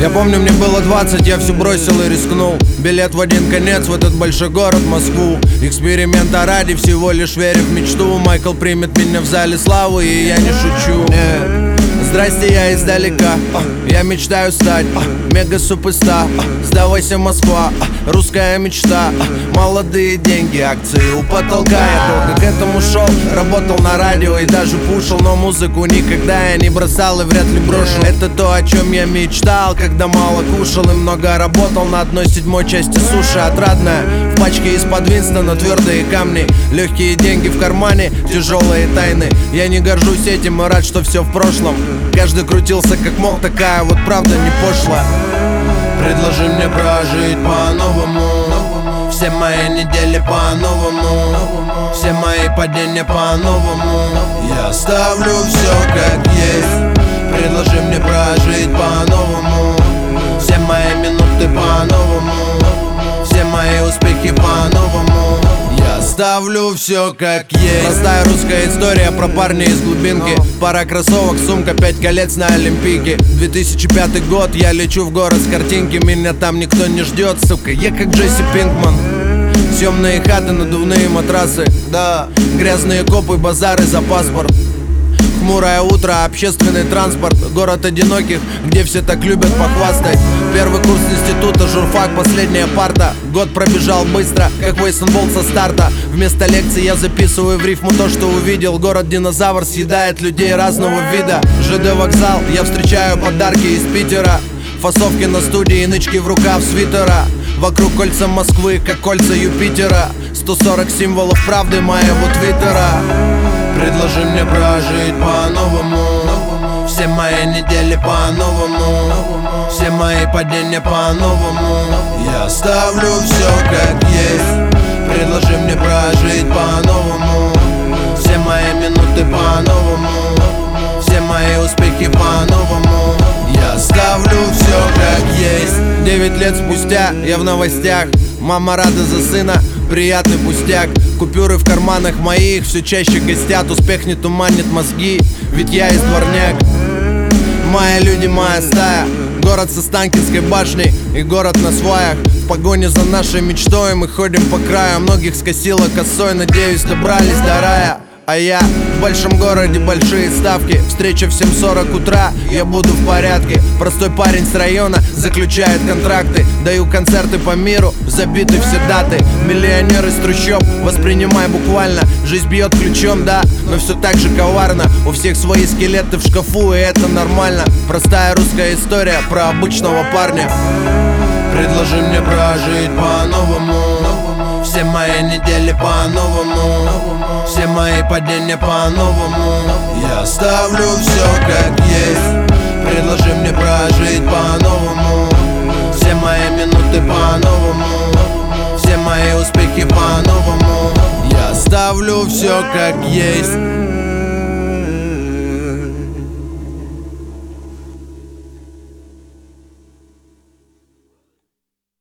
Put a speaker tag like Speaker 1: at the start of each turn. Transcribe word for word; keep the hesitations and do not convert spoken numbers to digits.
Speaker 1: помню, мне было двадцать, я все бросил и рискнул. Билет в один конец в этот большой город, Москву. Эксперимента ради, всего лишь веря в мечту. Майкл примет меня в зале славы, и я не шучу. Нет. Здрасте, я издалека, я мечтаю стать мега-суперстар. Сдавайся, Москва, русская мечта. Молодые деньги, акции у потолка. Я долго к этому шел, работал на радио и даже пушил. Но музыку никогда я не бросал и вряд ли брошу. Это то, о чем я мечтал, когда мало кушал и много работал на одной седьмой части суши. Отрадная в пачке из-под Винстона, твердые камни, легкие деньги в кармане, тяжелые тайны. Я не горжусь этим и рад, что все в прошлом. Каждый крутился как мог, такая вот правда не пошла. Предложи мне прожить по-новому, все мои недели по-новому, все мои падения по-новому. Я оставлю все как есть. Предложи мне прожить по-новому, все мои минуты по-новому, все мои успехи по-новому. Я оставлю все как есть. Простая русская история про парня из глубинки. Пара кроссовок, сумка, пять колец на Олимпийке. две тысячи пятый год, я лечу в город с картинки. Меня там никто не ждет, сука, я как Джесси Пинкман. Съемные хаты, надувные матрасы, да, грязные копы, базары за паспорт. Хмурое утро, общественный транспорт, город одиноких, где все так любят похвастать. Первый курс института, журфак, последняя парта. Год пробежал быстро, как Уэйсенбол со старта. Вместо лекций я записываю в рифму то, что увидел. Город-динозавр съедает людей разного вида. ЖД вокзал, я встречаю подарки из Питера. Фасовки на студии, нычки в рукав свитера. Вокруг кольца Москвы, как кольца Юпитера. Сто сорок символов правды моего твиттера. Предложи мне прожить по-новому, все мои недели по-новому, все мои падения по-новому. Я оставлю все как есть. Предложи мне прожить по-новому, все мои минуты по-новому, все мои успехи по-новому. Я оставлю все как есть. Девять лет спустя я в новостях. Мама рада за сына, приятный пустяк. Купюры в карманах моих все чаще гостят. Успех не туманит мозги, ведь я из дворняк. Мои люди, моя стая. Город со Останкинской башней и город на сваях. В погоне за нашей мечтой мы ходим по краю. Многих скосило косой, надеюсь, добрались до рая. А я в большом городе, большие ставки. Встреча в семь сорок утра, я буду в порядке. Простой парень с района заключает контракты. Даю концерты по миру, забиты все даты. Миллионер из трущоб, воспринимай буквально. Жизнь бьет ключом, да, но все так же коварно. У всех свои скелеты в шкафу, и это нормально. Простая русская история про обычного парня. Предложи мне прожить по-новому, все мои недели по-новому, все мои падения по-новому. Я оставлю все как есть. Предложи мне прожить по-новому, все мои минуты по-новому, все мои успехи по-новому. Я оставлю все как есть.